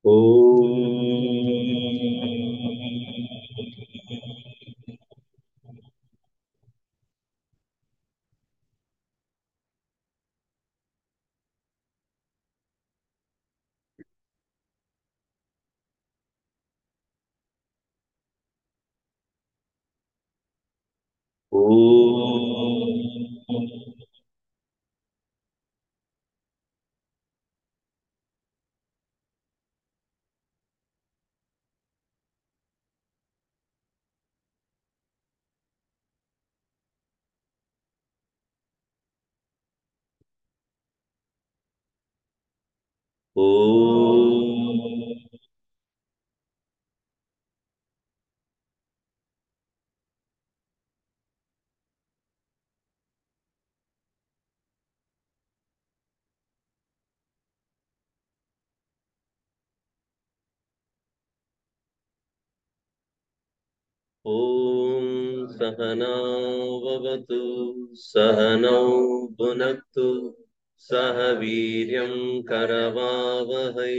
ॐ सहना भवतु सहनौ भुनक्तु सह वीर्यं करवावहै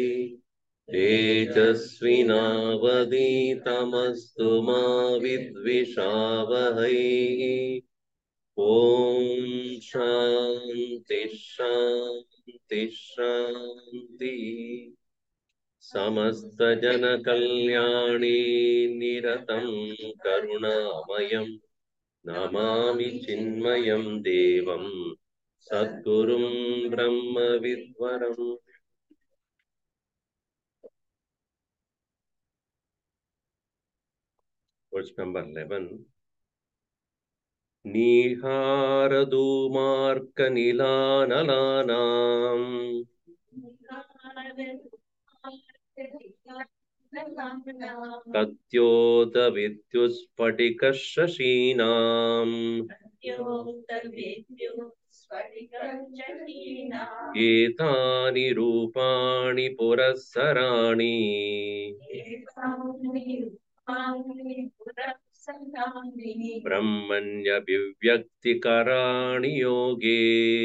तेजस्विनावधीतमस्तु मा विद्विषावहै ॐ शान्ति शान्ति शान्ति समस्तजनकल्याणी निरतं करुणामयं नमामि चिन्मयं देवं सद्गुरुं ब्रह्मविद्वरम्. Verse number 11. Niharadhumarkanilanalanam तत्योतविद्युत्स्फटिकशशीनाम् एतानि रूपाणि पुरःसराणि ब्रह्मण्यभिव्यक्तिकराणि योगे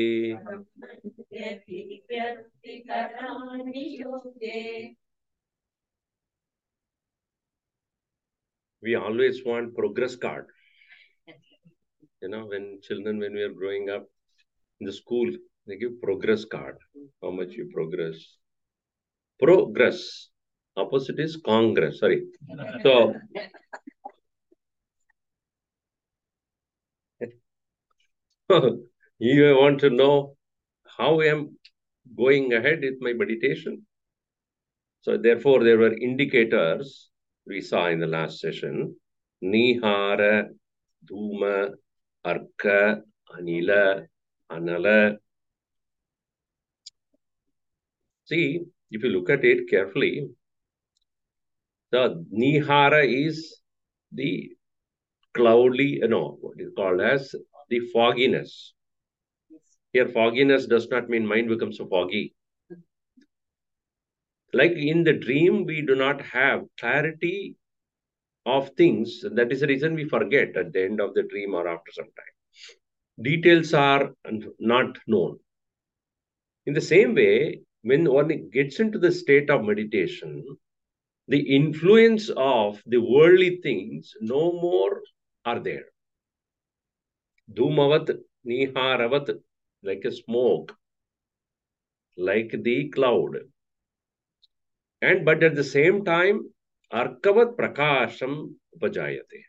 We always want progress card. You know, when we are growing up in the school, they give progress card. How much you progress. Progress. Opposite is congress. Sorry. So, you want to know how I am going ahead with my meditation. So, therefore, there were indicators we saw in the last session. Nihara, Dhuma, Arka, Anila, Anala. See, if you look at it carefully, the Nihara is the cloudy, what is called as the fogginess. Here, fogginess does not mean mind becomes so foggy. Like in the dream, we do not have clarity of things. That is the reason we forget at the end of the dream or after some time. Details are not known. In the same way, when one gets into the state of meditation, the influence of the worldly things no more are there. Dhumavat, Niharavat, like a smoke, like the cloud. But at the same time, Arkavat Prakasham Upajayate.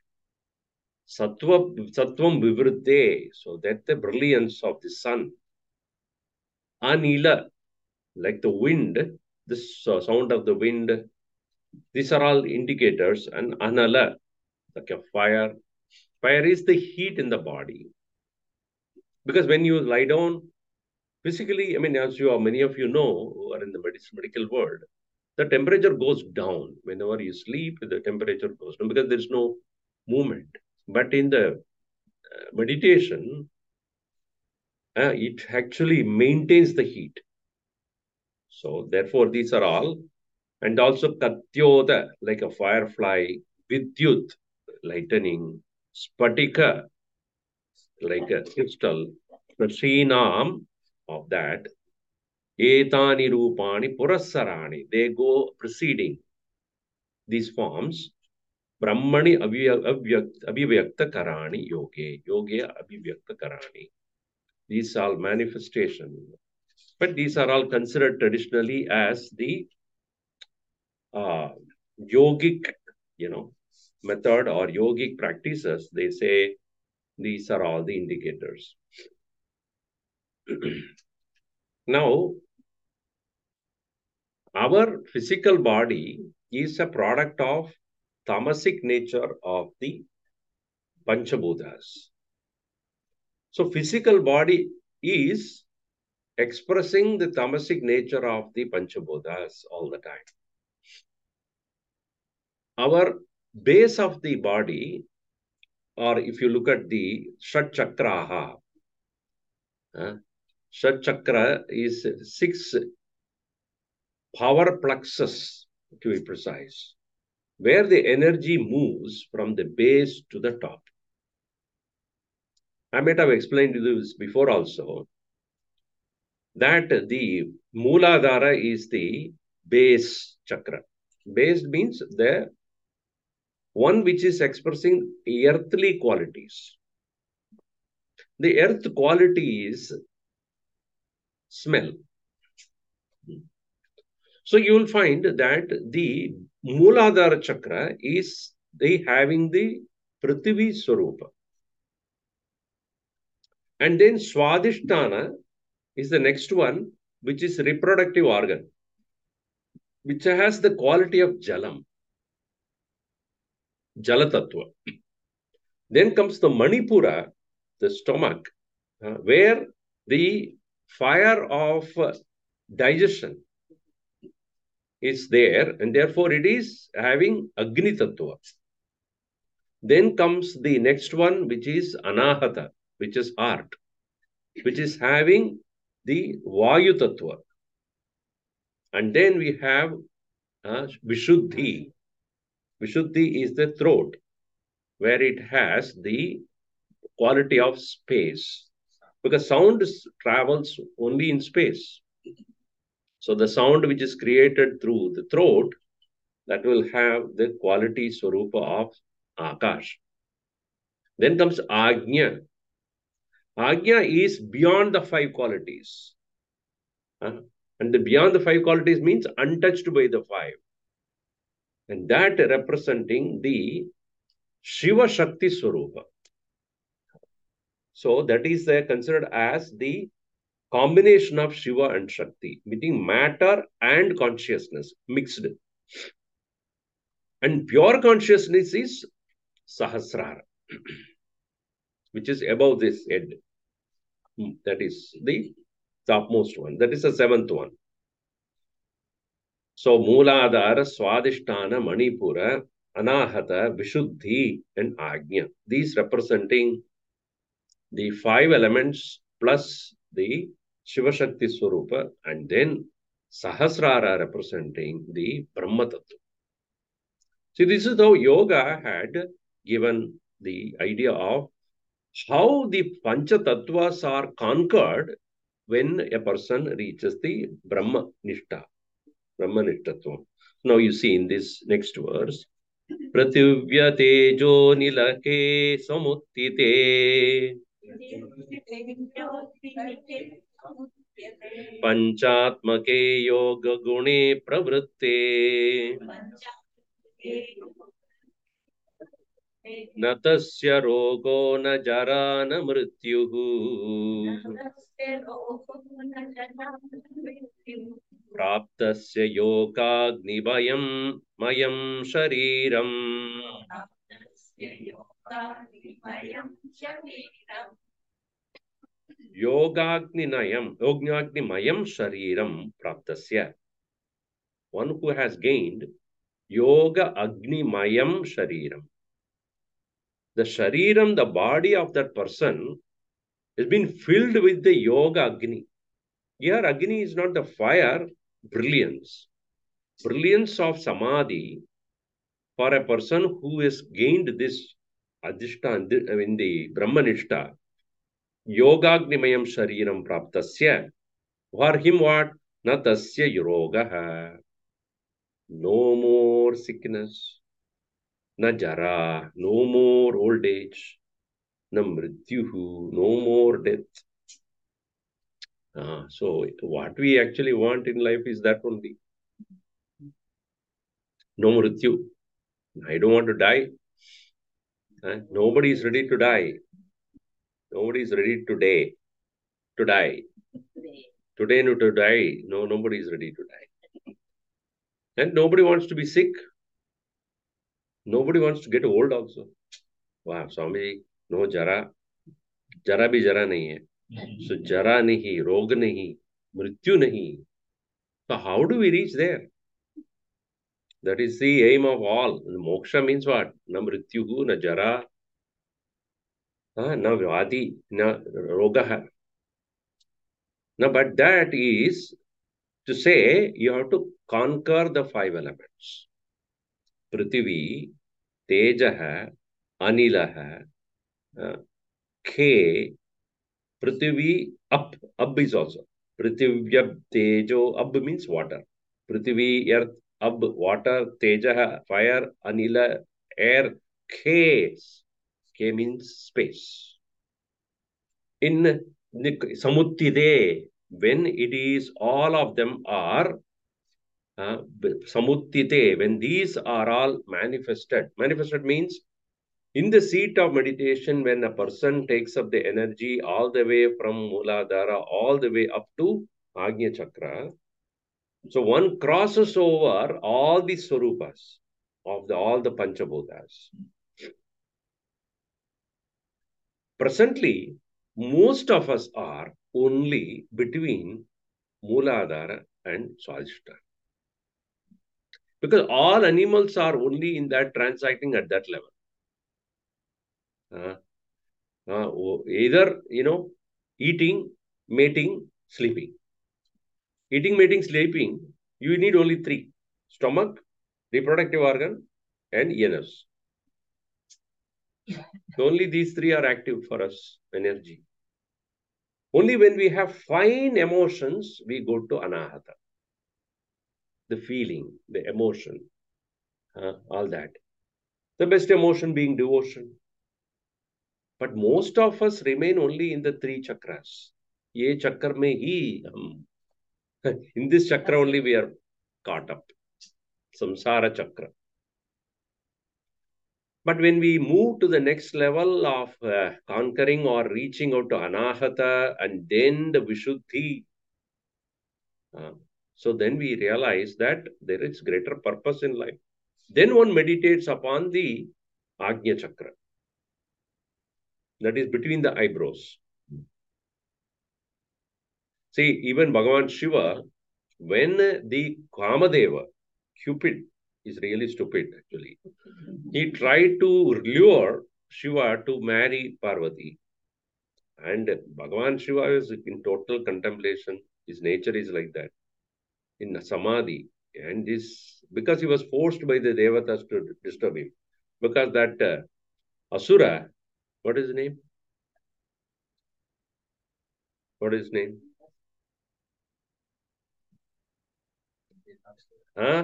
Sattvam Vivruddhe, so that the brilliance of the sun. Anila, like the wind, this sound of the wind, these are all indicators. And Anala, like a fire. Fire is the heat in the body. Because when you lie down, physically, as many of you know, who are in the medical world, the temperature goes down. Whenever you sleep, the temperature goes down because there's no movement. But in the meditation, it actually maintains the heat. So therefore, these are all. And also Katyoda, like a firefly, Vidyut, lightning, Spatika, like a crystal, the Srinam of that, Etani rupani purassarani. They go preceding these forms. Brahmani abhivyakta karani yoge. Yoge abhivyakta karani. These are manifestation. But these are all considered traditionally as the yogic, method or yogic practices. They say these are all the indicators. Now, our physical body is a product of tamasic nature of the Panchabhutas. So, physical body is expressing the tamasic nature of the Panchabhutas all the time. Our base of the body, or if you look at the Shat Chakraha, Shat Chakra is 6 power plexus, to be precise, where the energy moves from the base to the top. I might have explained this before also, that the Mooladhara is the base chakra. Base means the one which is expressing earthly qualities. The earth quality is smell. So you will find that the Mooladhara chakra is having the Prithvi Swarupa. And then Swadhisthana is the next one, which is reproductive organ, which has the quality of Jalam, Jalatattva. Then comes the Manipura, the stomach, where the fire of digestion is there, and therefore it is having Agni Tattva. Then comes the next one, which is Anahata, which is heart, which is having the Vayu Tattva. And then we have Vishuddhi. Vishuddhi is the throat, where it has the quality of space, because sound travels only in space. So the sound which is created through the throat, that will have the quality Swarupa of Akash. Then comes Agnya. Agnya is beyond the 5 qualities. And the beyond the 5 qualities means untouched by the 5. And that representing the Shiva Shakti Swarupa. So that is considered as the combination of Shiva and Shakti, meaning matter and consciousness mixed. And pure consciousness is Sahasrara, which is above this head. That is the topmost one. That is the 7th one. So Mooladhara, Swadhisthana, Manipura, Anahata, Vishuddhi, and Agnya. These representing the 5 elements plus the Shiva Shakti Swarupa, and then Sahasrara representing the Brahma Tattva. See, this is how yoga had given the idea of how the Pancha Tattvas are conquered when a person reaches the Brahma Nishta, Brahma Nishtatvam. Now you see in this next verse, Prativya Tejo Nilake Samuttite Panchatmake Yoga Gune Pravritte Natasya Rogo Na Jara Na Mrityuhu Praptasya Yogagnivayam Mayam Shariram Yogagninayam Mayam Shariram Praptasya. One who has gained Yoga Agni Mayam Shariram. The Shariram, the body of that person, has been filled with the Yoga Agni. Here, Agni is not the fire, brilliance. Brilliance of Samadhi for a person who has gained this Adhishtan in the Brahmanishta, Yogagnimayam Shariram Praptasya. For him, what? Na tasya rogaha. No more sickness. Na jara. No more old age. Na mrityuhu. No more death. So what we actually want in life is that only. No mrityu. I don't want to die. Nobody is ready to die. Nobody is ready today to die. Today, no to die. No, nobody is ready to die. And nobody wants to be sick. Nobody wants to get old also. Wow, Swami, no jara. Jara bhi jara nahi hai. So jara nahi, rog nahi, mrityu nahi. So how do we reach there? That is the aim of all. Moksha means what? Na mrityuhu, na jara, na vyadi, na rogaha. Now, but that is to say you have to conquer the five elements. Prithvi, Tejaha, Anilaha, K, Prithvi, up is also. Prithvyab, Tejo, up means water. Prithvi, earth, up, water, Tejaha, fire, Anila, air, K. K means space. In Samuttide, when it is all of them are Samuttite, when these are all manifested means in the seat of meditation, when a person takes up the energy all the way from Mooladhara all the way up to Agnya Chakra, so one crosses over all the Swarupas of all the Panchabhutas. Presently, most of us are only between Mooladhara and Swadhisthana. Because all animals are only in that transacting at that level. Either, eating, mating, sleeping. Eating, mating, sleeping, you need only three. Stomach, reproductive organ, and anus. Only these three are active for us, energy. Only when we have fine emotions, we go to anahata. The feeling, the emotion, all that. The best emotion being devotion. But most of us remain only in the three chakras. Ye chakra mein hi hum. In this chakra only we are caught up. Samsara chakra. But when we move to the next level of conquering or reaching out to anahata and then the vishuddhi, so then we realize that there is greater purpose in life. Then one meditates upon the Agnya chakra. That is between the eyebrows. See, even Bhagavan Shiva, when the Kamadeva, Cupid, is really stupid actually. He tried to lure Shiva to marry Parvati. And Bhagavan Shiva is in total contemplation. His nature is like that. In Samadhi. And this, because he was forced by the Devatas to disturb him. Because that Asura, what is his name? What is his name? Huh?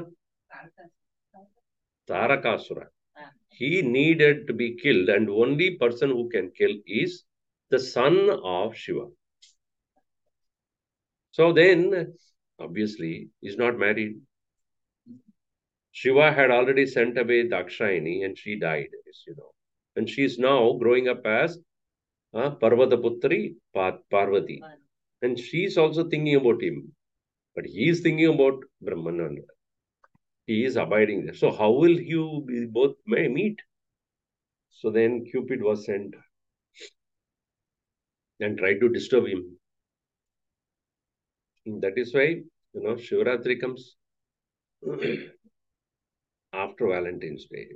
Tarakasura. He needed to be killed, and only person who can kill is the son of Shiva. So then, obviously, he's not married. Shiva had already sent away Dakshayani and she died, And she is now growing up as Parvataputri Parvati. And she is also thinking about him. But he is thinking about Brahmananda. He is abiding there. So how will you both meet? So then Cupid was sent and tried to disturb him. And that is why, Shivratri comes after Valentine's Day.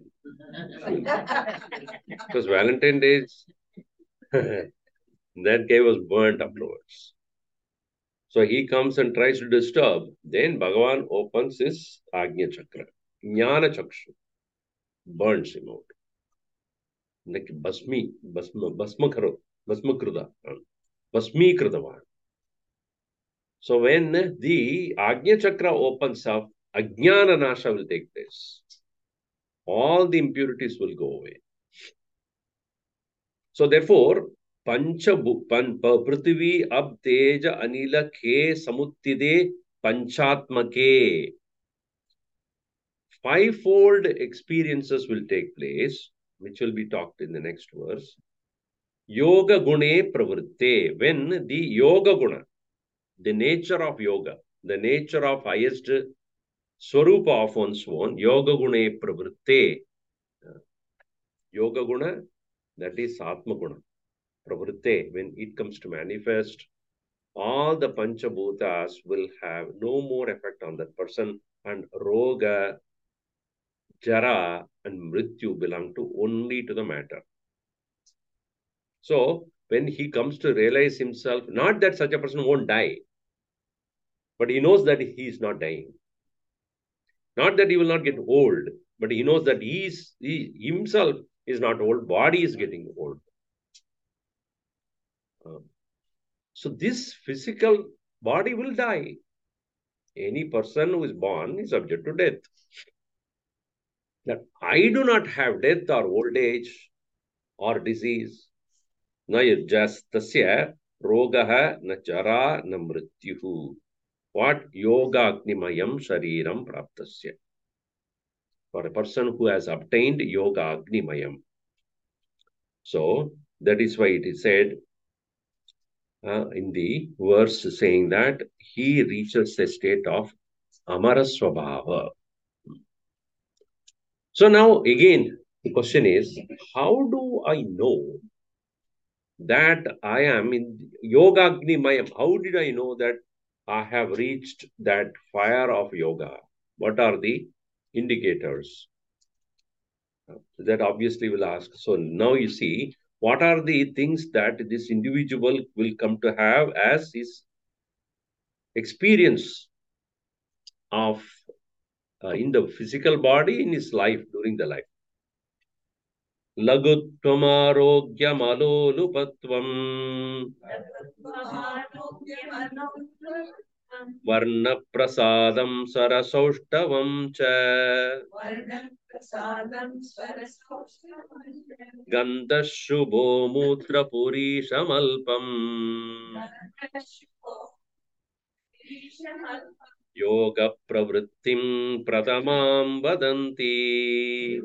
Because Valentine's Day is that guy was burnt afterwards. So he comes and tries to disturb. Then Bhagavan opens his Agnya Chakra. Jnana Chakshu. Burns him out. Like Basmi Kruda. Basmi Krudavan. So when the Agnya Chakra opens up, Ajnana Nasha will take place. All the impurities will go away. So therefore, Prithvi, Ab, Teja, Anila, Ke, Samuttide, Panchatmake. Fivefold experiences will take place, which will be talked in the next verse. Yoga Gune Pravritte. When the Yoga Guna, the nature of yoga, the nature of highest Swarupa of one's own, Yoga Gune Pravritte. Yoga Guna, that is Atma Guna. Pravritte, when it comes to manifest, all the Panchabhutas will have no more effect on that person, and Roga, Jara, and Mrityu belong to only to the matter. So, when he comes to realize himself, not that such a person won't die, but he knows that he is not dying. Not that he will not get old, but he knows that he himself is not old, body is getting old. So this physical body will die. Any person who is born is subject to death. That I do not have death or old age or disease. Na yajastasya rogaha na jara na mrityuhu. What? Yoga agnimayam shariram praptasya. For a person who has obtained yoga agnimayam. So that is why it is said in the verse saying that he reaches a state of amara swabhava. So now again, the question is, how do I know that I am in yoga agnimayam? How did I know that I have reached that fire of yoga? What are the indicators? That obviously will ask. So now you see, what are the things that this individual will come to have as his experience of in the physical body in his life during the life. Laguttvamarogyamaloolupatvam Varnaprasadam sarasaushtavam cha Gandhashubho mutrapurishamalpam Yoga pravrittim pratamam vadanti.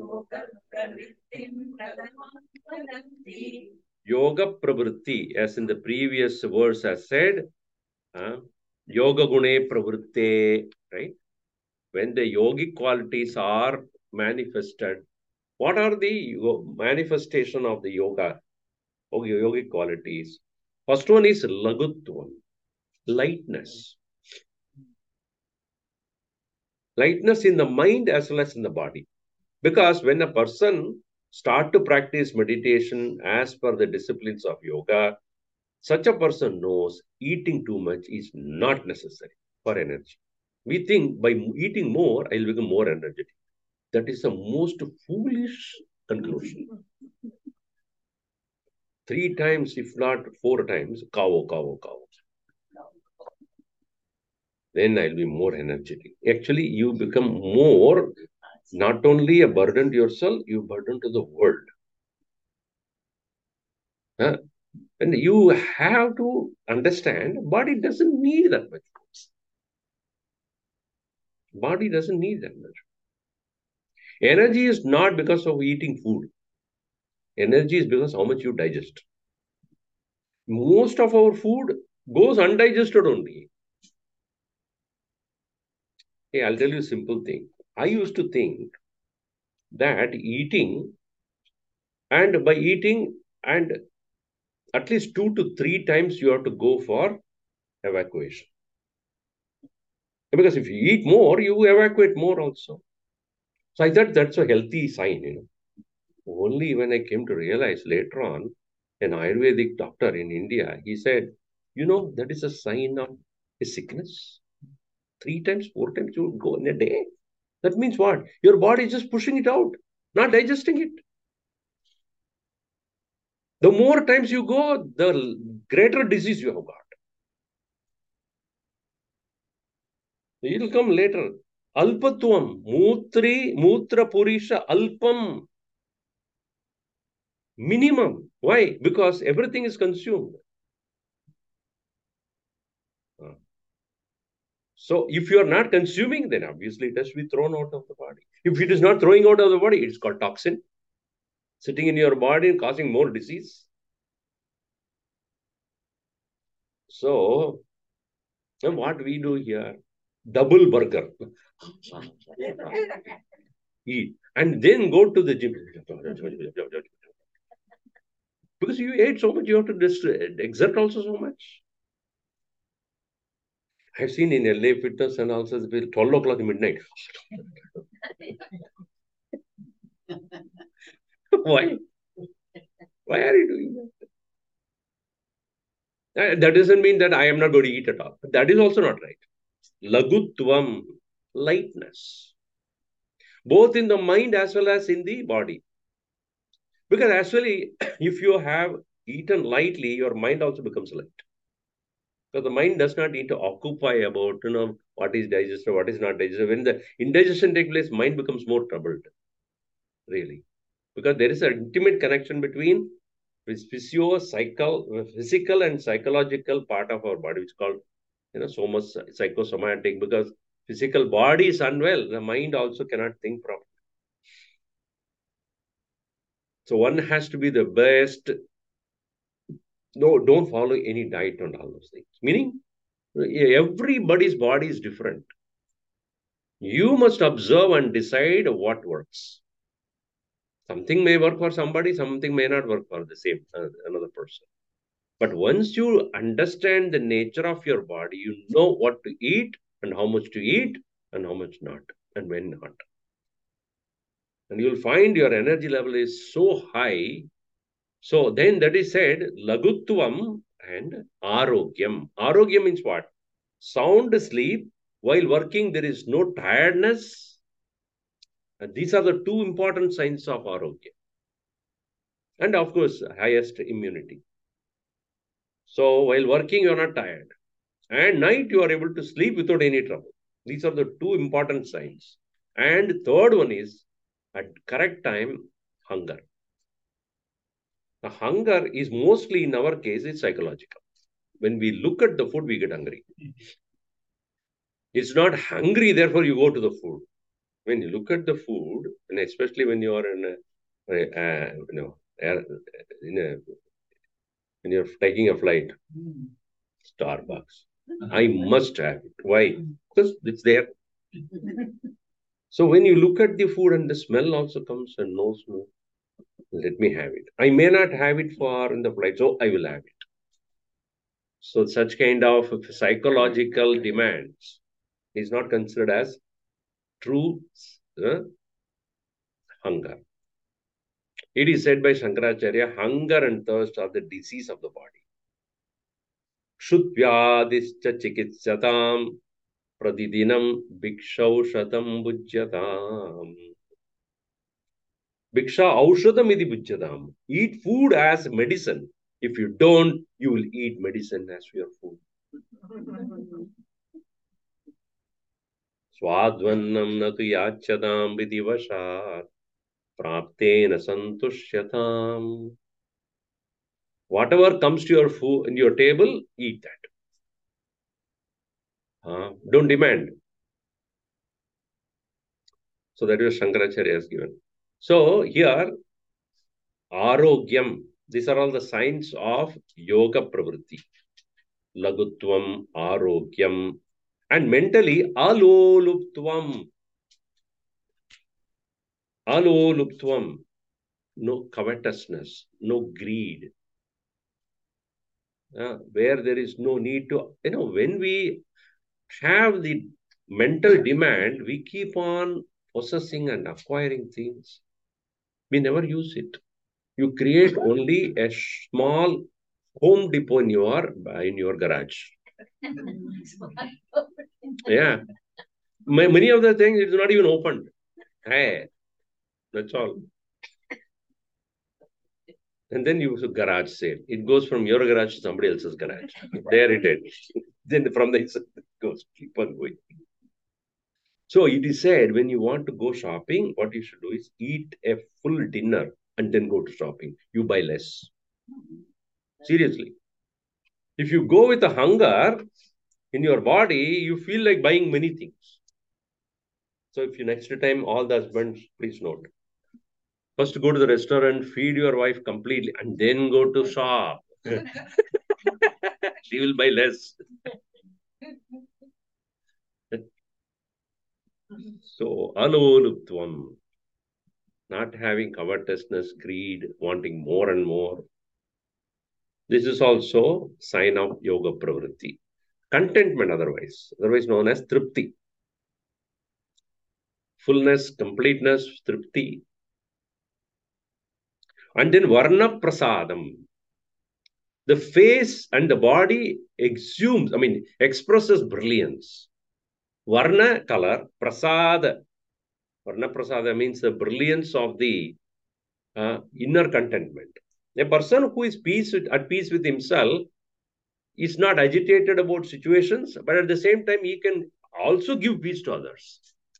Yoga pravritti, as in the previous verse has said, yoga gune pravritte, right? When the yogic qualities are manifested, what are the manifestation of the yoga, yogic qualities? First one is lagutvam, lightness. Lightness in the mind as well as in the body. Because when a person start to practice meditation as per the disciplines of yoga, such a person knows eating too much is not necessary for energy. We think by eating more, I'll become more energetic. That is the most foolish conclusion. 3 times, if not 4 times, cow. Then I'll be more energetic. Actually, you become more, not only a burden to yourself, you burden to the world. And you have to understand, body doesn't need that much. Body doesn't need that much. Energy is not because of eating food. Energy is because how much you digest. Most of our food goes undigested only. Hey, I'll tell you a simple thing. I used to think that eating, and by eating, and at least 2 to 3 times you have to go for evacuation. Because if you eat more, you evacuate more also. So I thought that's a healthy sign, Only when I came to realize later on, an Ayurvedic doctor in India, he said, that is a sign of a sickness. 3 times, 4 times you go in a day. That means what? Your body is just pushing it out, not digesting it. The more times you go, the greater disease you have got. It will come later. Alpatvam, Mutra Purisha Alpam. Minimum. Why? Because everything is consumed. So if you are not consuming, then obviously it has to be thrown out of the body. If it is not throwing out of the body, it's called toxin, sitting in your body and causing more disease. So, what we do here, double burger. Eat. And then go to the gym. Because you ate so much, you have to exert also so much. I've seen in LA Fitness and also 12 o'clock midnight. Why? Why are you doing that? That doesn't mean that I am not going to eat at all. That is also not right. Lagutvam, lightness, both in the mind as well as in the body. Because actually, if you have eaten lightly, your mind also becomes light. Because the mind does not need to occupy about, what is digested, what is not digested. When the indigestion takes place, mind becomes more troubled, really. Because there is an intimate connection between physical and psychological part of our body, which is called, so much psychosomatic. Because physical body is unwell, the mind also cannot think properly. So one has to be the best. No, don't follow any diet and all those things. Meaning, everybody's body is different. You must observe and decide what works. Something may work for somebody, something may not work for the same another person. But once you understand the nature of your body, you know what to eat and how much to eat and how much not and when not. And you'll find your energy level is so high. So then that is said, Lagutvam and Arogyam. Arogyam means what? Sound sleep. While working, there is no tiredness. And these are the two important signs of Arogya. And of course, highest immunity. So while working, you are not tired. And night, you are able to sleep without any trouble. These are the two important signs. And third one is, at correct time, hunger. The hunger is mostly, in our case, it's psychological. When we look at the food, we get hungry. It's not hungry, therefore you go to the food. When you look at the food, and especially when you are in when you're taking a flight, Starbucks, I must have it. Why? Because it's there. So when you look at the food and the smell also comes and knows, no, let me have it. I may not have it for in the flight, so I will have it. So such kind of psychological demands is not considered as true hunger. It is said by Shankaracharya, hunger and thirst are the disease of the body. Shudvyadischa chikitsatam pradidinam bhikshaushadam bhujyatam. Bhiksha aushadam idi bhujyatam. Eat food as medicine. If you don't, you will eat medicine as your food. Swadvannam natu yachadam vidivashat praptena santushyatam. Whatever comes to your food in your table, eat that. Don't demand. So that is Shankaracharya has given. So here, Arogyam. These are all the signs of Yoga Pravritti. Lagutvam, Arogyam. And mentally, Aloluptvam. Aloluptvam. No covetousness, no greed. Where there is no need to, when we have the mental demand, we keep on possessing and acquiring things. We never use it. You create only a small home depot in your garage. Yeah. Many of the things, it's not even opened. Hey, that's all. And then you garage sale. It goes from your garage to somebody else's garage. There it is. Then from the inside, it goes, keep on going. So it is said when you want to go shopping, what you should do is eat a full dinner and then go to shopping. You buy less. Seriously. If you go with a hunger in your body, you feel like buying many things. So if you next time, all the husbands, please note. First go to the restaurant, feed your wife completely, and then go to shop. She will buy less. So, aloluptvam, not having covetousness, greed, wanting more and more. This is also sign of yoga pravritti. Contentment otherwise known as tripti. Fullness, completeness, tripti. And then varna prasadam. The face and the body expresses brilliance. Varna, color, prasada. Varna prasada means the brilliance of the inner contentment. A person who is at peace with himself is not agitated about situations, but at the same time, he can also give peace to others.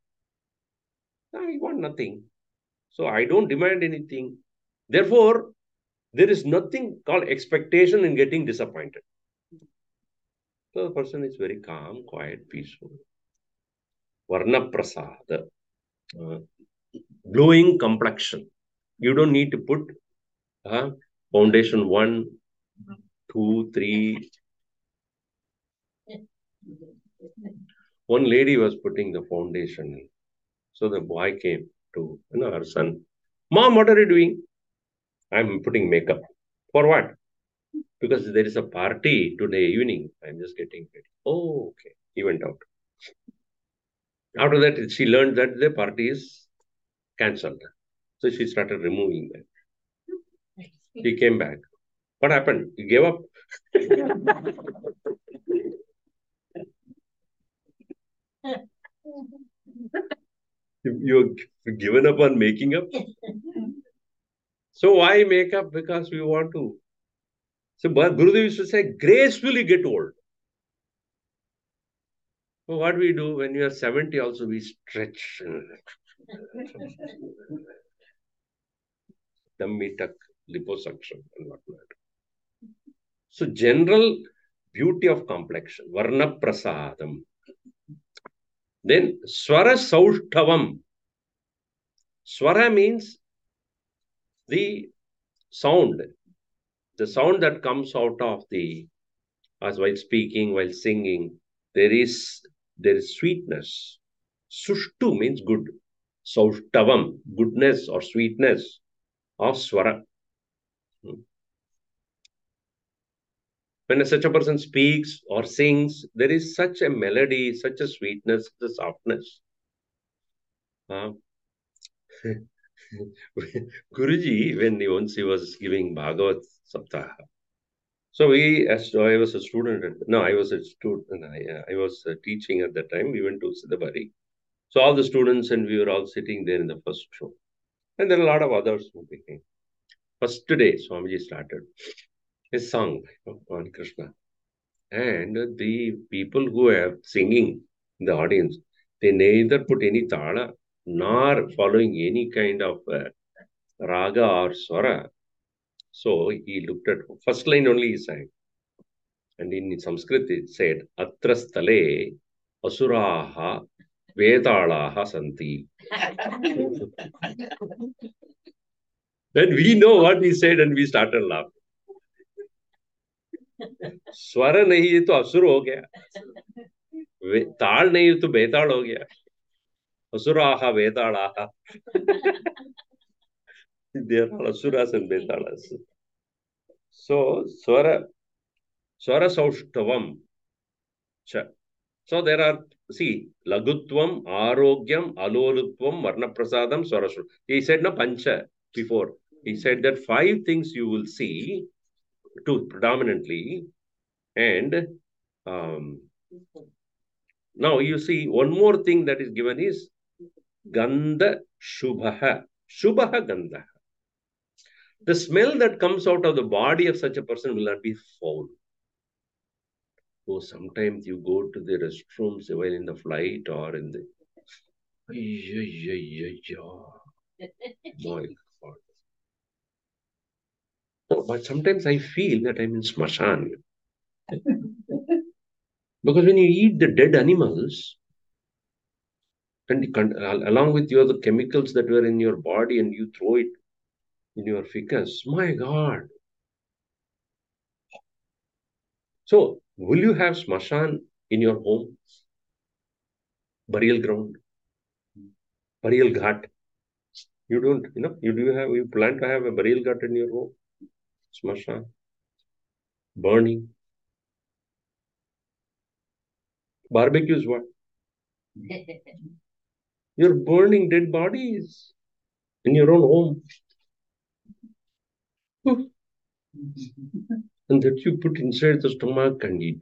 I want nothing. So I don't demand anything. Therefore, there is nothing called expectation in getting disappointed. So the person is very calm, quiet, peaceful. Varna prasada. Glowing complexion. You don't need to put foundation 1, 2, 3. One lady was putting the foundation. So the boy came to her son. Mom, what are you doing? I'm putting makeup. For what? Because there is a party today evening. I'm just getting ready. Oh, okay. He went out. After that, she learned that the party is cancelled. So she started removing that. He came back. What happened? He gave up. You're given up on making up. So why make up? Because we want to. So Gurudev used to say, gracefully get old. So what we do when we are 70 also, we stretch. Tummy tuck, liposuction and whatnot. So general beauty of complexion, varna prasadam. Then swara saushthavam. Swara means the sound that comes out of as while speaking, while singing, there is sweetness. Sushtu means good. Saushthavam, goodness or sweetness of swara. When such a person speaks or sings, there is such a melody, such a sweetness, such a softness. Guruji, when once he was giving Bhagavad Saptaha, so I was a student. No, I was a student. I was teaching at that time. We went to Siddhabari. So all the students and we were all sitting there in the first row. And there are a lot of others who became. First day, Swamiji started his song on Krishna. And the people who are singing in the audience, they neither put any tala nor following any kind of raga or swara. So he looked at first line only he sang. And in Sanskrit it said, Atra stale asuraha vedalaha santi. Then we know what he said and we started laughing. स्वर नहीं है तो असुर हो गया, ताल नहीं है तो बेताल हो गया, असुराहा वेताड़ाहा. They are all asuras and betalas. So swara saushtavam. So there are, see, lagutvam, arogyam, alolutvam, varnaprasadam, swara. He said na pancha before. He said that 5 things you will see, 2 predominantly, and now you see one more thing that is given is gandha shubhaha. Shubhaha gandha. The smell that comes out of the body of such a person will not be foul. So sometimes you go to the restrooms while in the flight or in the My God. No, but sometimes I feel that I'm in Smashan. Because when you eat the dead animals, and along with your the chemicals that were in your body, and you throw it in your ficus, my God. So, will you have Smashan in your home? Burial ground, burial ghat. You don't, you plan to have a burial ghat in your home? Smashan, burning. Barbecue is what? You're burning dead bodies in your own home. And that you put inside the stomach and eat.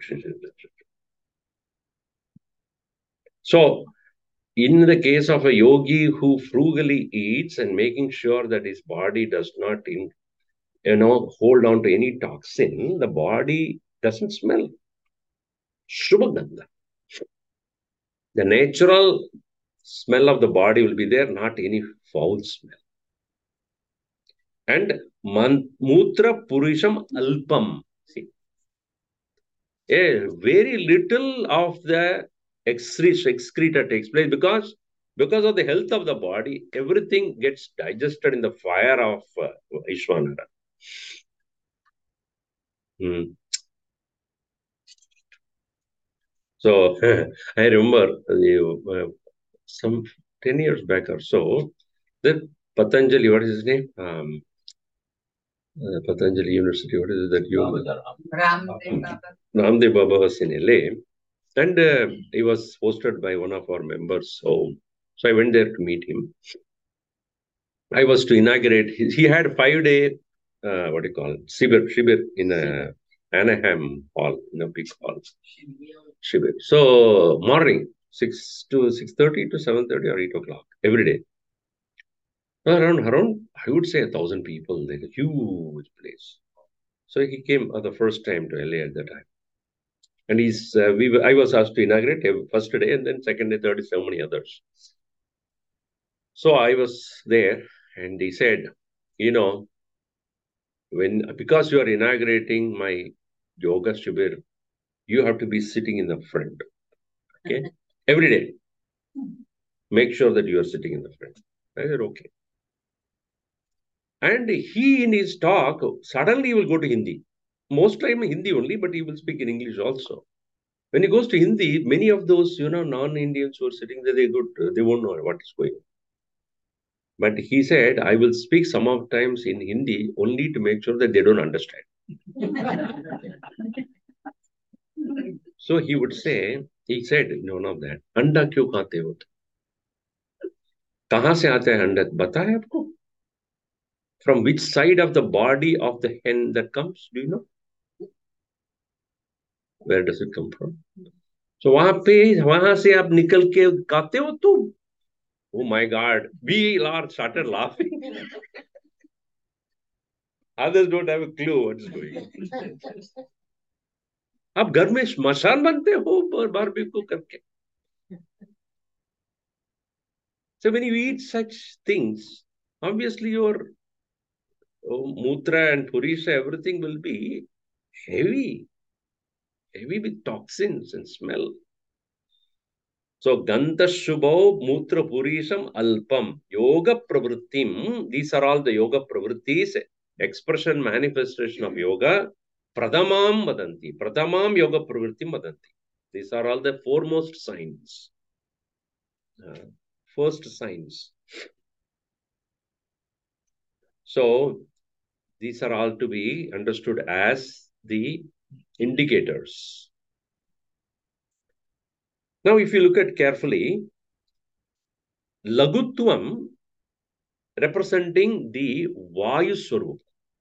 So, in the case of a yogi who frugally eats and making sure that his body does not, hold on to any toxin, the body doesn't smell. Shubhagandha. The natural smell of the body will be there, not any foul smell. And mutra purisham alpam. See, a very little of the excreta takes place because of the health of the body, everything gets digested in the fire of Ishwanara. Hmm. So I remember some 10 years back or so, that Patanjali, what is his name? Patanjali University, what is it that you? Ramdev Baba was in LA, and he was hosted by one of our members. So I went there to meet him. I was to inaugurate. He had 5 day, what do you call it? Shibir in Anaheim Hall, big hall. Shibir. So morning, 6 to 6:30 to 7:30 or 8 o'clock every day. Around, I would say 1,000 people. Like a huge place. So he came the first time to LA at that time. And I was asked to inaugurate first day, and then second day, third day, so many others. So I was there, and he said, because you are inaugurating my yoga shibir, you have to be sitting in the front. Okay, every day. Make sure that you are sitting in the front. I said okay. And he in his talk suddenly will go to Hindi. Most time Hindi only, but he will speak in English also. When he goes to Hindi, many of those, non-Indians who are sitting there, they won't know what is going on. But he said, I will speak some of times in Hindi only to make sure that they don't understand. So he said, one of that, अंडा क्यों खाते हो? कहाँ से आता है अंडा? बताया आपको? From which side of the body of the hen that comes? Do you know? Where does it come from? So वहां से आप निकल के खाते हो तुम? Oh my God! We all started laughing. Others don't have a clue what's going on. आप घर में श्मशान बनते हो बारबेक्यू करके? So when you eat such things, obviously your mutra and purisha, everything will be heavy, heavy with toxins and smell. So ganta shubho mutra purisham alpam yoga pravrittim. These are all the yoga pravrittis, expression, manifestation of yoga. Pradamam vadanti. Pradamam yoga pravrittim vadanti. These are all the foremost signs. First signs. So these are all to be understood as the indicators. Now, if you look at carefully, Lagutvam representing the Vayu Swarup.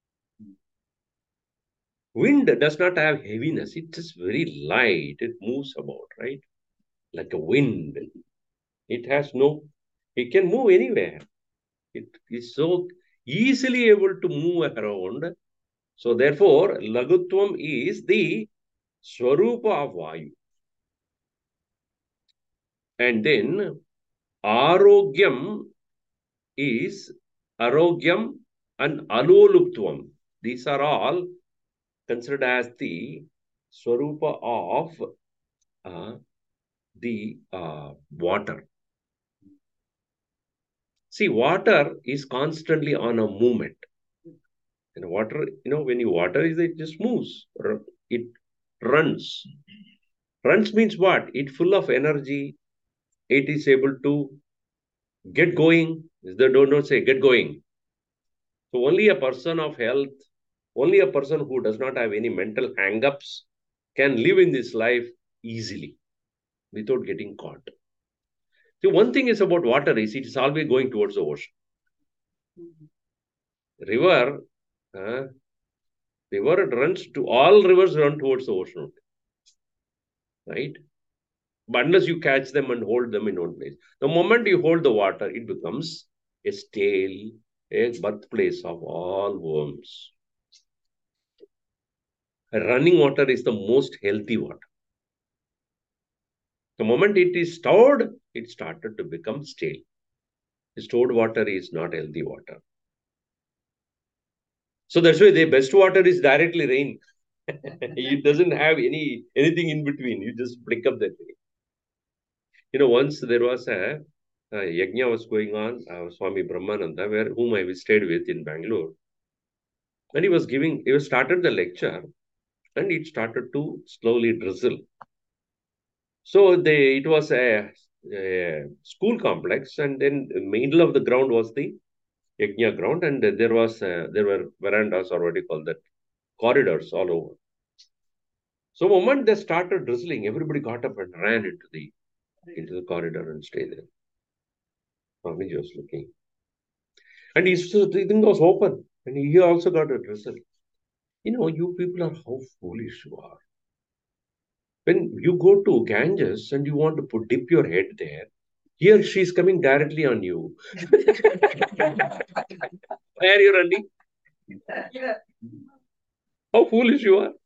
Wind does not have heaviness. It is very light. It moves about, right? Like a wind. It can move anywhere. It is so easily able to move around. So therefore, Lagutvam is the Swarupa of Vayu. And then Arogyam is Arogyam and Aloluptvam. These are all considered as the Swarupa of the water. See, water is constantly on a movement. And water, when you water, it just moves. It runs. Runs means what? It full of energy. It is able to get going. They don't say get going. So only a person of health, only a person who does not have any mental hang-ups can live in this life easily without getting caught. The one thing is about water is it is always going towards the ocean. River, river runs to all rivers run towards the ocean, right? But unless you catch them and hold them in one place, the moment you hold the water, it becomes a stale, a birthplace of all worms. Running water is the most healthy water. The moment it is stored, it started to become stale. Stored water is not healthy water. So that's why the best water is directly rain. It doesn't have anything in between. You just flick up that rain. Once there was a yajna was going on, Swami Brahmananda, whom I stayed with in Bangalore. And he started the lecture and it started to slowly drizzle. So it was a school complex, and then in the middle of the ground was the yajna ground, and there were verandas, or what do you call that, corridors all over. So the moment they started drizzling, everybody got up and ran into the corridor and stayed there. Swamiji was looking. And the thing was open, and he also got a drizzle. You people are how foolish you are. When you go to Ganges and you want to dip your head there, here she's coming directly on you. Why are you running? How foolish you are.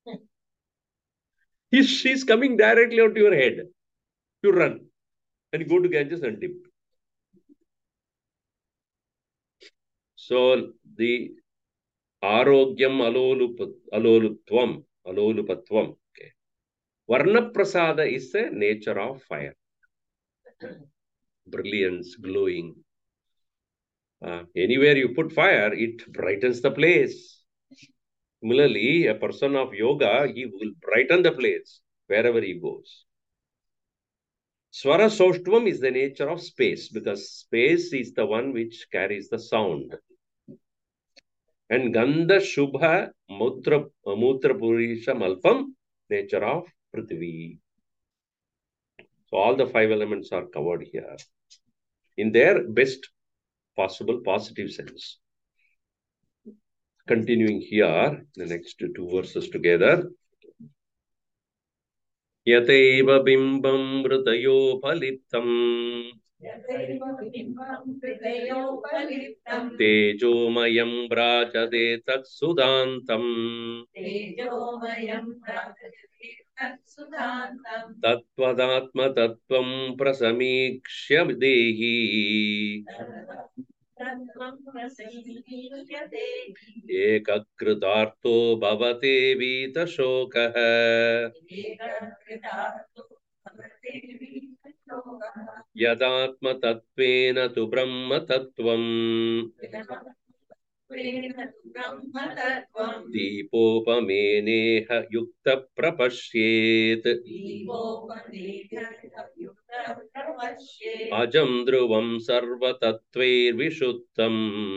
She's coming directly onto your head. You run and go to Ganges and dip. So the Arogyam Alolupatvam. Okay. Varna Prasada is the nature of fire. Brilliance, glowing. Anywhere you put fire, it brightens the place. Similarly, a person of yoga, he will brighten the place wherever he goes. Swara Soštvam is the nature of space, because space is the one which carries the sound. And Gandha Shubha Mutra Purisha Malpam, nature of Prithvi. So all the 5 elements are covered here in their best possible positive sense. Continuing here, the next 2 verses together. Yateva bimbam mrutayophalittam Tejomayam brajade tatsudantam Tattvadatma tattvam prasamikshya dehi Ekakritartho bhavate vita shokah Yadatma tattvena tu brahma tattvam Deepopameneha yukta prapashyet Ajam dhruvam sarva tattvair vishuttam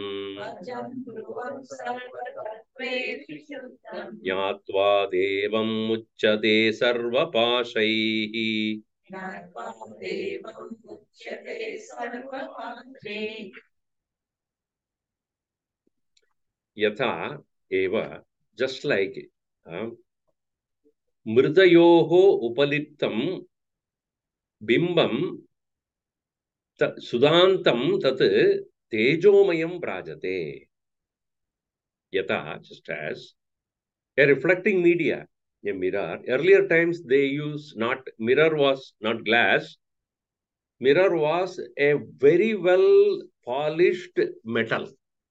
Jnatva devam muchyate sarva pashaihi Yatha eva, just like Mridayoho upalittam bimbam sudantam tat tejomayam brajate. Yatha, just as a reflecting media, a mirror. Earlier times they used mirror was not glass, Mirror was a very well polished metal.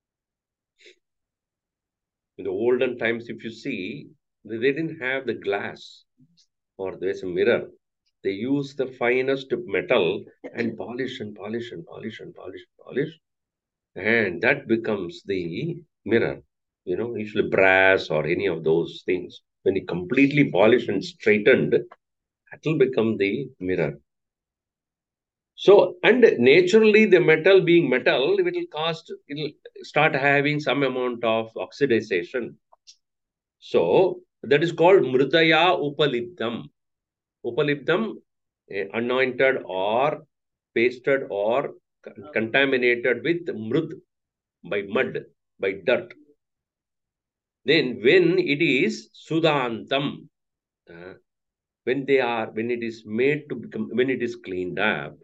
In the olden times, if you see, they didn't have the glass or there's a mirror. They use the finest metal and polish and polish and polish and polish and polish. And that becomes the mirror. Usually brass or any of those things. When you completely polished and straightened, that will become the mirror. So, and naturally, the metal being metal, it'll start having some amount of oxidization. So, that is called mrudaya upalibdam. Upalibdam, anointed or pasted or contaminated with mrud, by mud, by dirt. Then, when it is sudantam, uh, when it is made to become, when it is cleaned up,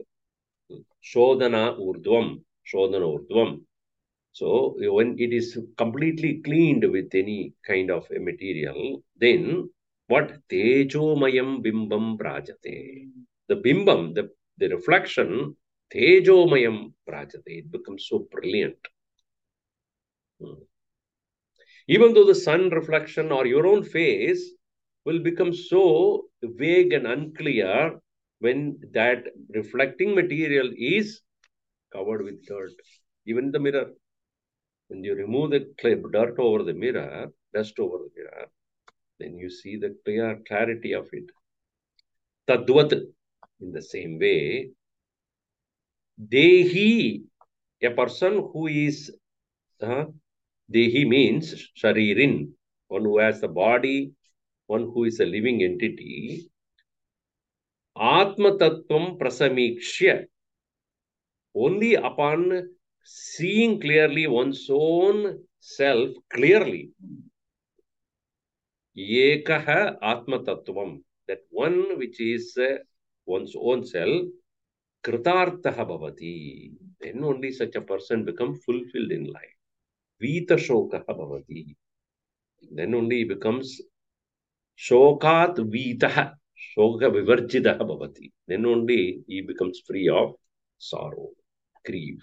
shodana urdhvam. So when it is completely cleaned with any kind of a material, then what tejomayam bimbam prajate. The bimbam, the reflection, tejomayam prajate. It becomes so brilliant. Even though the sun reflection or your own face will become so vague and unclear when that reflecting material is covered with dirt. Even the mirror, when you remove the dirt over the mirror, dust over the mirror, then you see the clear clarity of it. Tadvat, in the same way, Dehi, a person who is, Dehi means Sharirin, one who has the body, one who is a living entity. Atma Tattvam Prasamikshya, only upon seeing clearly one's own self clearly. Yekaha Atma Tattvam, that one which is one's own self, Kritarthaha Bhavati. Then only such a person becomes fulfilled in life. Vita Shokaha Bhavati. Then only he becomes Shokat Vitaha. Shoka Vivarjidaha Bhavati. Then only he becomes free of sorrow, grief.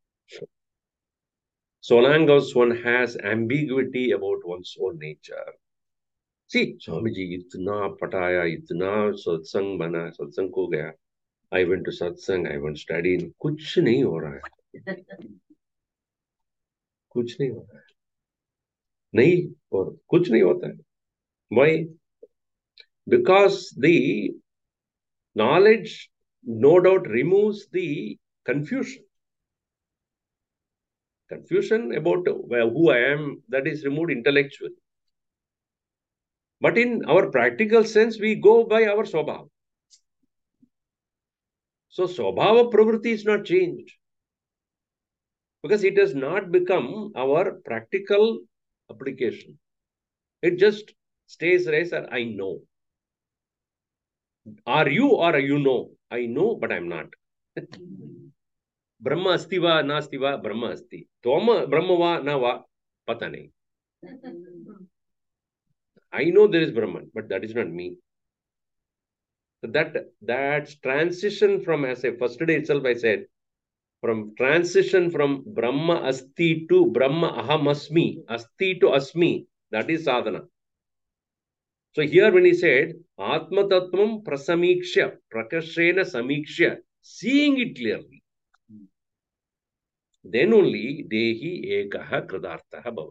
So long as one has ambiguity about one's own nature. See, Swamiji, itna pataya, itna satsang bana, satsang ko gaya. I went to satsang, I went studying. कुछ नहीं हो रहा है. कुछ नहीं हो रहा है. नहीं, और कुछ नहीं होता है. Why? Because the knowledge no doubt removes the confusion. Confusion about who I am, that is removed intellectually. But in our practical sense, we go by our swabhava. So swabhava pravritti is not changed. Because it has not become our practical application. It just stays as I know. Are you or you know? I know, but I'm not. Brahma asti va nasti va Brahma asti. Toma Brahma va na va pata nahi. I know there is Brahman, but that is not me. So that transition from, as I first day itself I said, from transition from Brahma asti to Brahma aham asmi, asti to asmi, that is sadhana. So here when he said, Atma Tattvam Prasamikshya, Prakashena Samikshya, seeing it clearly, then only Dehi Ekaha Kradarthaha Bhavati.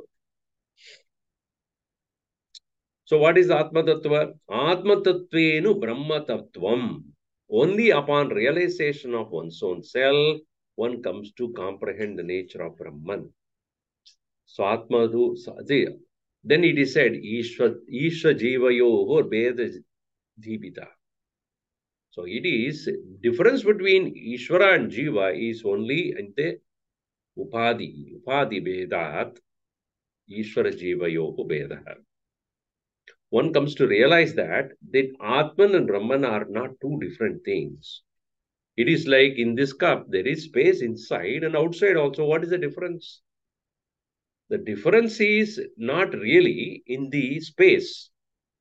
So what is Atma Tattva? Atma Tattvenu Brahma Tattvam. Only upon realization of one's own self, one comes to comprehend the nature of Brahman. So Atmadu, then it is said, Isha Jivayo Veda Dibita. So it is difference between Ishvara and Jiva is only in the Upadhi Vedat, Ishvara Jiva Yoga Veda. One comes to realize that Atman and Brahman are not two different things. It is like in this cup, there is space inside and outside also. What is the difference? The difference is not really in the space.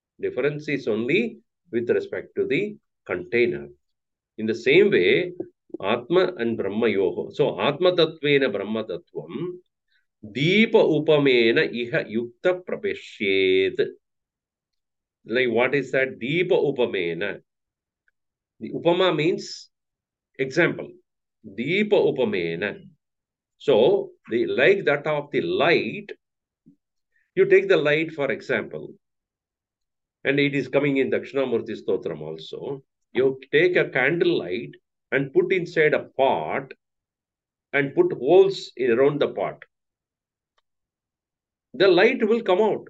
Difference is only with respect to the container. In the same way, Atma and Brahma Yoho. So Atma Tattvena Brahma Tattvam Deepa Upamena Iha Yukta Prapeshyet. Like what is that? Deepa Upamena. The Upama means example. Deepa Upamena. So the like that of the light, you take the light for example, and it is coming in Dakshinamurti Stotram also. You take a candle light and put inside a pot and put holes around the pot. The light will come out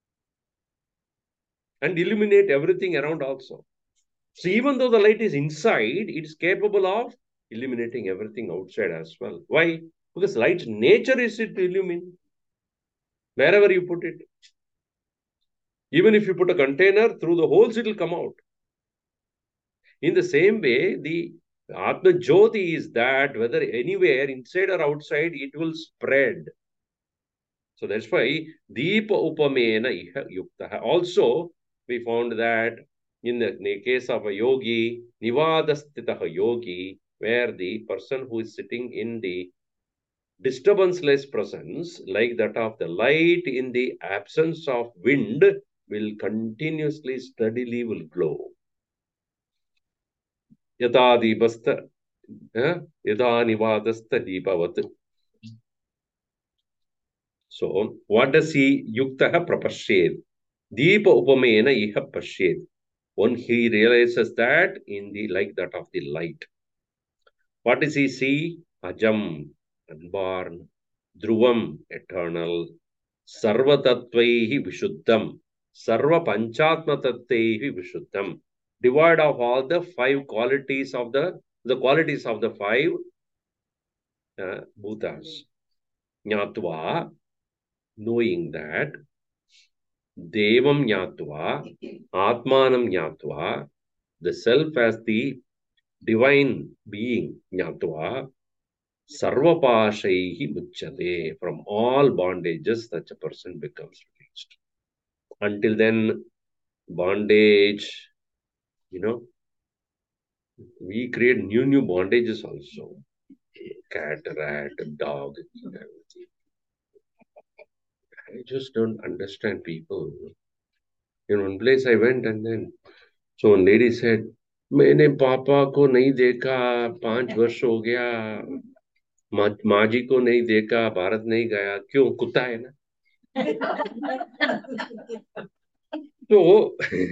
and illuminate everything around also. So even though the light is inside, it is capable of illuminating everything outside as well. Why? Because light's nature is it to illumine wherever you put it. Even if you put a container through the holes, it will come out. In the same way, the Atma Jyoti is that whether anywhere, inside or outside, it will spread. So that's why Deepa Upamena Iha Yukta. Also, we found that in the case of a yogi, Nivadastitaha yogi, where the person who is sitting in the disturbanceless presence, like that of the light in the absence of wind, will continuously, steadily will glow. Yata Deepasta, Yata Nivadasta Deepavat. So, what does he Yuktaha Prapashed? Deepa Upamena Iha Pashed. When he realizes that in the like that of the light. What does he see? Ajam, unborn, Dhruvam, eternal, Sarva Tattvaihi Vishuddham, Sarva Panchatma Tattvaihi Vishuddham. Devoid of all the five qualities of the qualities of the five bhutas. Jnatva, knowing that, Devam Jnatva, Atmanam Jnatva, the self as the divine being, Jnatva, Sarvapashaihi Muchyate, from all bondages, such a person becomes released. Until then, bondage, we create new bondages also. Cat, rat, dog, everything. I just don't understand people. In one place I went and then so one lady said, मैंने पापा को नहीं देखा 5 वर्ष हो गया माँ जी को नहीं देखा भारत नहीं गया क्यों कुत्ता है ना तो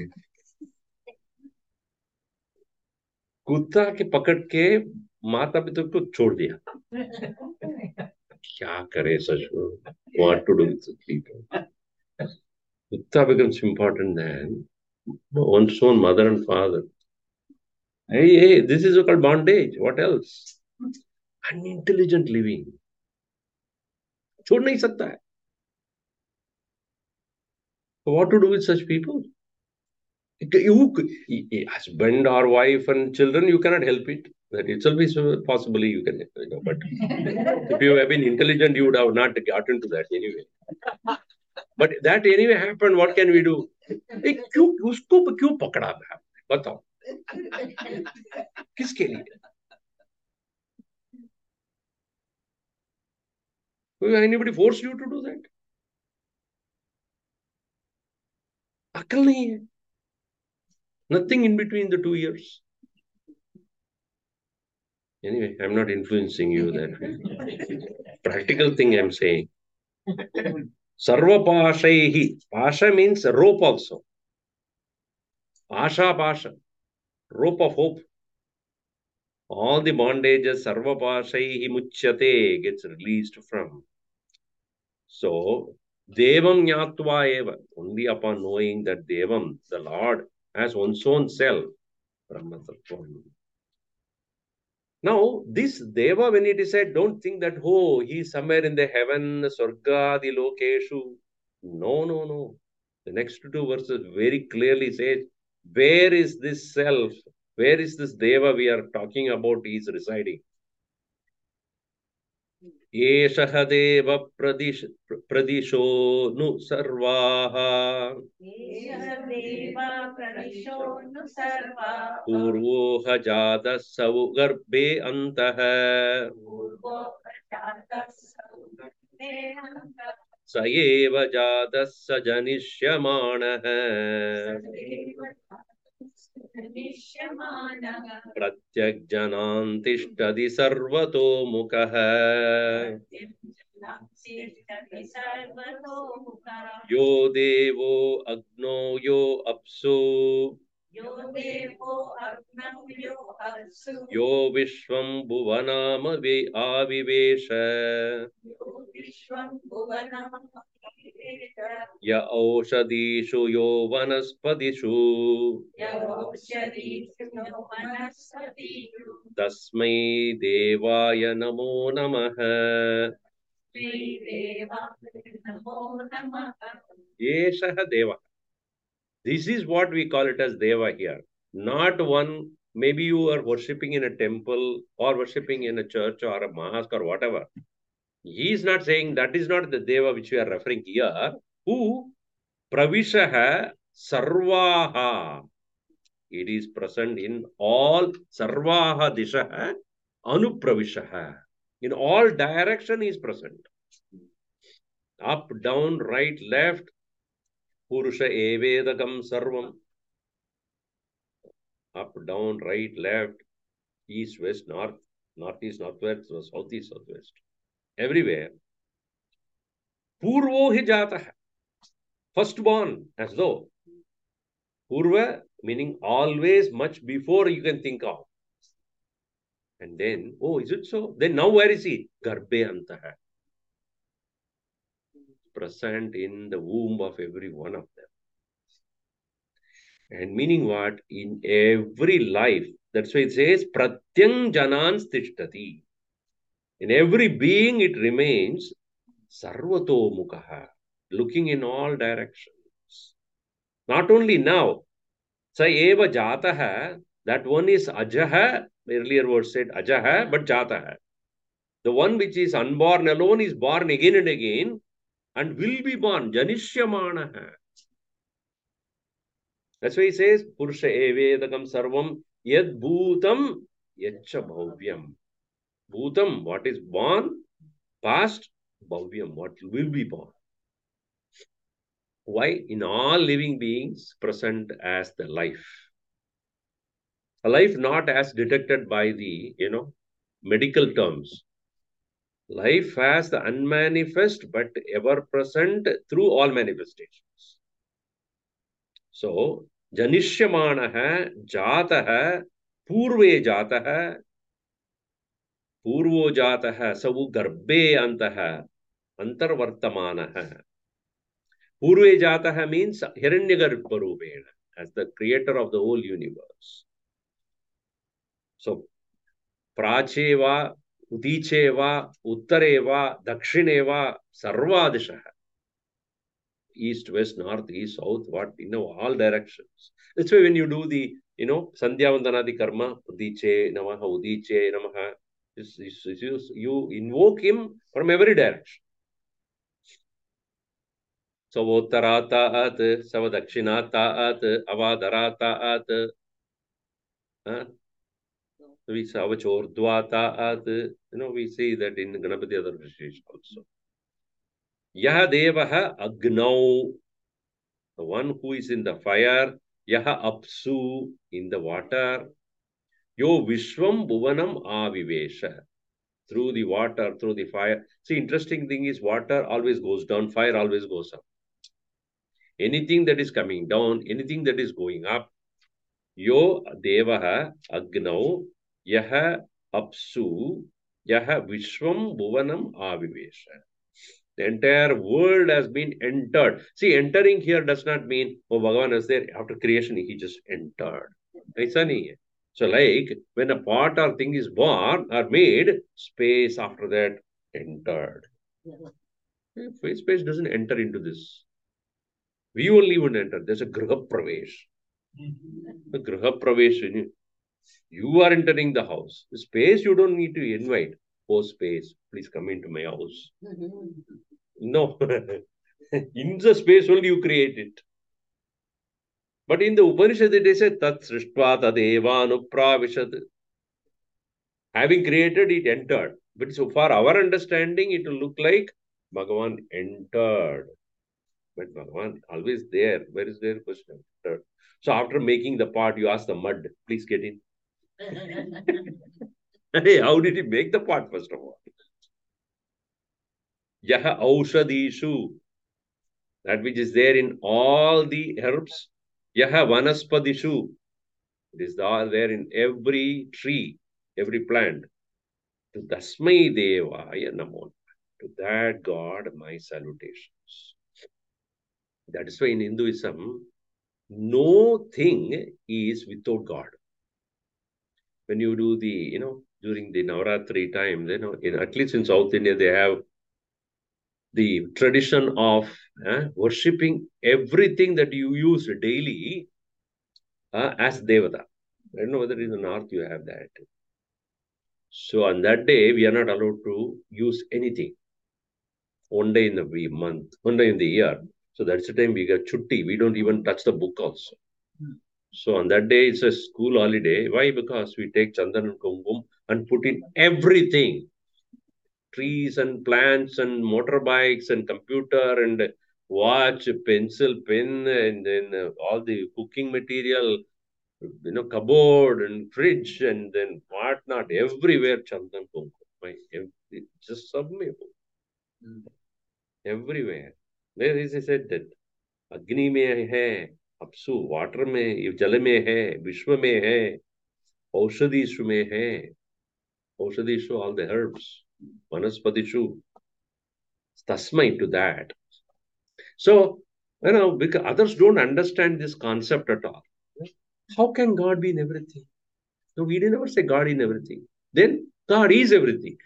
कुत्ता के पकड़ के माता पिता को छोड़ दिया क्या करे सच में what to do with people kutta becomes important than one's own mother and father hey this is called bondage what else unintelligent living छोड़ नहीं सकता है so what to do with such people you husband or wife and children you cannot help it that itself is possibly you can but if you have been intelligent you would have not gotten to that anyway but that anyway happened what can we do क्यों उसको क्यों पकड़ा है बताओ किसके लिए will anybody force you to do that अकल नहीं है nothing in between the 2 years anyway I'm not influencing you that way practical thing I'm saying sarva pashaihi pasha means rope also pasha pasha rope of hope all the bondages sarva pashaihi muchyate gets released from so devam jnatva eva only upon knowing that devam the lord has one's own self brahma tattvam. Now this deva when it is said don't think that oh he is somewhere in the heaven swarga the lokeshu no the next two verses very clearly says where is this self where is this deva we are talking about he is residing एषः देव प्रदिशो नु सर्वाः पूर्वो ह जातः सौ गर्भे अन्तः स एव जातः स जनिष्यमाणः प्रत्यग्जनान् तिष्ठति सर्वतोमुखः यो देवो अग्नो यो अप्सु यो विश्वं भुवनाम आविवेश य औषधीषु यो वनस्पतिषु तस्मै देवाय नमो नमः एषः देवः. This is what we call it as Deva here. Not one, maybe you are worshipping in a temple or worshipping in a church or a mosque or whatever. He is not saying that is not the Deva which we are referring here. Who? Pravishaha Sarvaha. It is present in all Sarvaha Dishaha Anupravishaha. In all direction is present. Up, down, right, left. Purusha Evedakam Sarvam. Up, down, right, left, east, west, north, northeast, northwest, southeast, southwest. Everywhere. Purvo hi jata hai. Firstborn, as though. Purva meaning always much before you can think of. And then, oh, is it so? Then now where is he? Garbhe antaha. Present in the womb of every one of them. And meaning what? In every life. That's why it says, Pratyang janans tishtati. In every being it remains sarvato mukha, looking in all directions. Not only now, sa eva jataha, that one is ajaha, earlier word said ajaha, but jataha. The one which is unborn alone is born again and again and will be born, janishyamanaha. That's why he says, Purusha evedakam sarvam yad bhutam yacha bhavyam. Bhutam, what is born, past, bhavyam, what will be born. Why? In all living beings present as the life. A life not as detected by the, medical terms. Life as the unmanifest but ever present through all manifestations. So, Janishyamanaha, Jataha, Purve Jataha, Purvo Jataha, Savu Garbhe Antaha, Antarvartamanaha. Purve Jataha means Hiranyagarbharupena, as the creator of the whole universe. So, Pracheva, Udicheva, Uttareva, Dakshineva, Sarvadishaha. East, west, north, east, south, what, all directions. That's why when you do the, Sandhya Vandanadi Karma, Udiche Namaha, Udiche Namaha, you invoke him from every direction. Savottarataat, Savadakshinataat, Avadarataat, we Savachordvataat, we see that in Ganapati Adarvashesh also. Yaha Devaha Agnau, the one who is in the fire, Yaha Apsu, in the water, Yo Vishwam Bhuvanam Avivesha, through the water, through the fire. See, interesting thing is water always goes down, fire always goes up. Anything that is coming down, anything that is going up, Yo Devaha Agnau, Yaha Apsu, Yaha Vishwam Bhuvanam Avivesha. The entire world has been entered. See, entering here does not mean, oh, Bhagavan is there. After creation, he just entered. So, like when a pot or thing is born or made, space after that entered. Space doesn't enter into this. We only would enter. There's a Griha Pravesh. The Griha Pravesh, you are entering the house. The space you don't need to invite. Oh, space, please come into my house. No. In the space only you create it. But in the Upanishad, it says, Tat Srishtva Tadeva Anupravishad. Having created, it entered. But so for our understanding, it will look like Bhagavan entered. But Bhagavan always there. Where is their question? Entered. So after making the pot, you ask the mud, please get in. Hey, how did he make the pot, first of all? Yaha Aushadishu, that which is there in all the herbs. Yaha Vanaspadishu, it is all there in every tree, every plant. To Dasmai Devaya Namo. To that God, my salutations. That is why in Hinduism, no thing is without God. When you do the, during the Navaratri time, at least in South India, they have the tradition of worshipping everything that you use daily as Devata. I don't know whether in the north you have that. So on that day, we are not allowed to use anything. One day in the month, one day in the year. So that's the time we get chutti. We don't even touch the book also. So on that day, it's a school holiday. Why? Because we take chandan and kumkum and put in everything. Trees and plants and motorbikes and computer and watch, pencil, pen, and then all the cooking material, cupboard and fridge, and then whatnot, everywhere chandan kumkum. Just submit. Everywhere. There is, he said that Agni में है, अपसु water में, जल में है, विश्व में है, औषधिषु में है, औषधिषु all the herbs, vanaspatishu, tasmai to that. So, because others don't understand this concept at all. How can God be in everything? No, we didn't ever say God in everything. Then God is everything.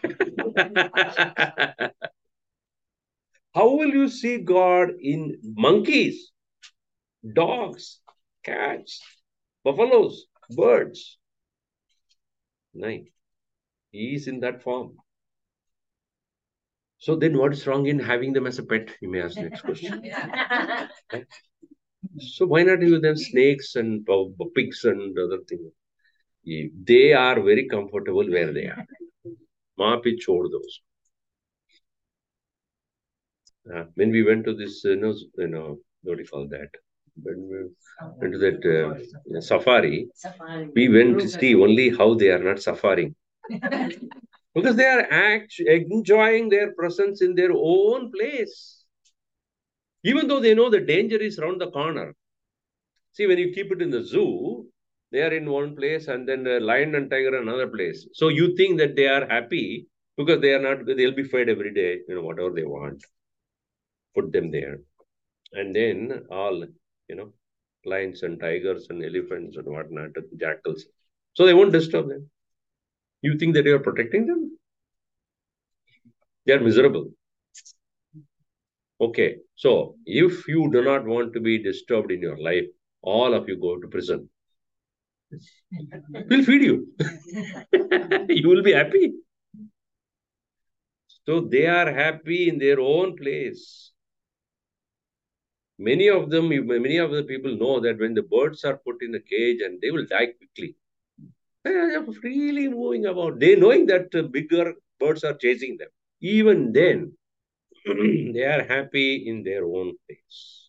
How will you see God in monkeys, dogs, cats, buffaloes, birds? Nine. He is in that form. So then what is wrong in having them as a pet? You may ask next question. So why not use them snakes and pigs and other things? They are very comfortable where they are. Maapi chod those. When we went to this, what do you call that? When we went to that safari, we went to see only how they are not suffering. Because they are enjoying their presence in their own place. Even though they know the danger is around the corner. See, when you keep it in the zoo, they are in one place and then the lion and tiger another place. So you think that they are happy because they are not, they'll be fed every day, whatever they want. Put them there. And then all, lions and tigers and elephants and whatnot, jackals. So they won't disturb them. You think that you are protecting them? They are miserable. Okay, so if you do not want to be disturbed in your life, all of you go to prison. We'll feed you. You will be happy. So they are happy in their own place. Many of the people know that when the birds are put in a cage and they will die quickly. They are freely moving about. They knowing that bigger birds are chasing them. Even then, they are happy in their own place.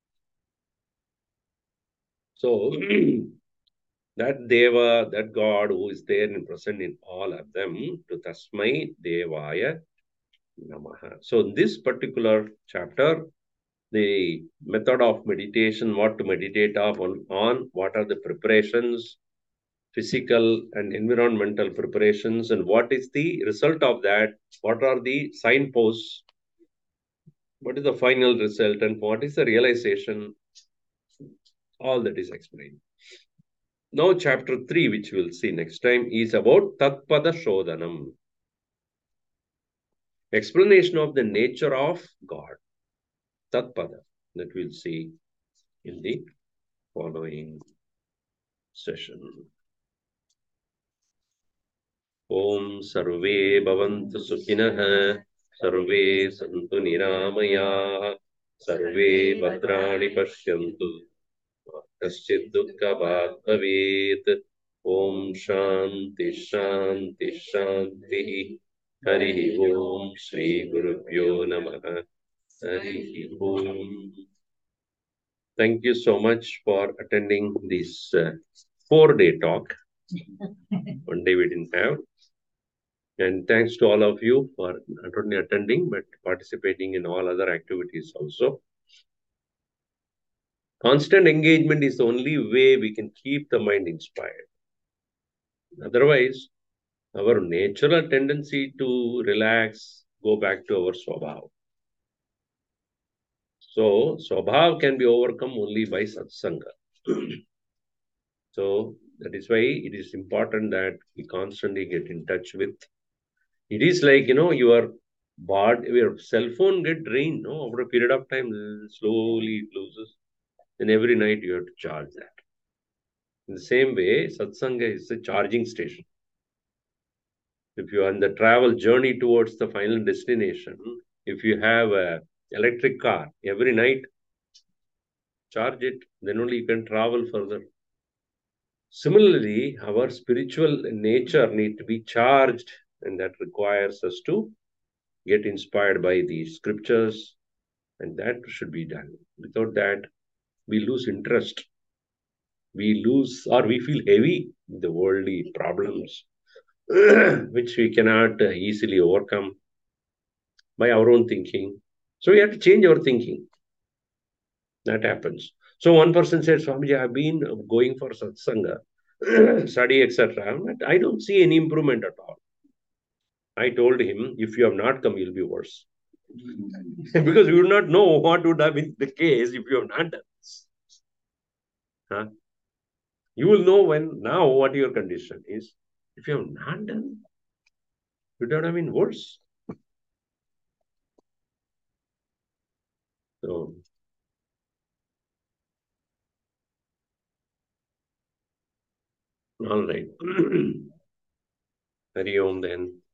So that Deva, that God who is there and present in all of them, to Tasmai Devaya Namaha. So this particular chapter, the method of meditation, what to meditate on, what are the preparations, physical and environmental preparations, and what is the result of that, what are the signposts, what is the final result, and what is the realization, all that is explained. Now, chapter 3, which we'll see next time, is about Tatpada Shodhanam. Explanation of the nature of God. Tatpada, that we'll see in the following session. Om Sarve Bhavantu Sukhinah, Sarve Santu Niramaya, Sarve Bhadrani Pashyantu, Kaschid Dukkha Bhat Bhavet. Om Shanti Shanti Shanti. Hari Om Shri Gurubhyo Namaha. Hari Om. Thank you so much for attending this 4-day talk. One day we didn't have. And thanks to all of you for not only attending, but participating in all other activities also. Constant engagement is the only way we can keep the mind inspired. Otherwise, our natural tendency to relax, go back to our swabhav. So, swabhav can be overcome only by satsanga. So, that is why it is important that we constantly get in touch with. It is like, your body, your cell phone get drained, no? Over a period of time, slowly it loses. And every night you have to charge that. In the same way, satsanga is a charging station. If you are on the travel journey towards the final destination, if you have a electric car, every night charge it, then only you can travel further. Similarly, our spiritual nature need to be charged, and that requires us to get inspired by the scriptures, and that should be done. Without that, we lose interest. We lose or we feel heavy with the worldly problems, which we cannot easily overcome by our own thinking. So we have to change our thinking. That happens. So one person said, Swamiji, I've been going for satsanga, study, etc. But I don't see any improvement at all. I told him, if you have not come, you'll be worse. Because you would not know what would have been the case if you have not done this. Huh? You will know when now what your condition is. If you have not done, it would have been worse. So, all right. Hari Om then.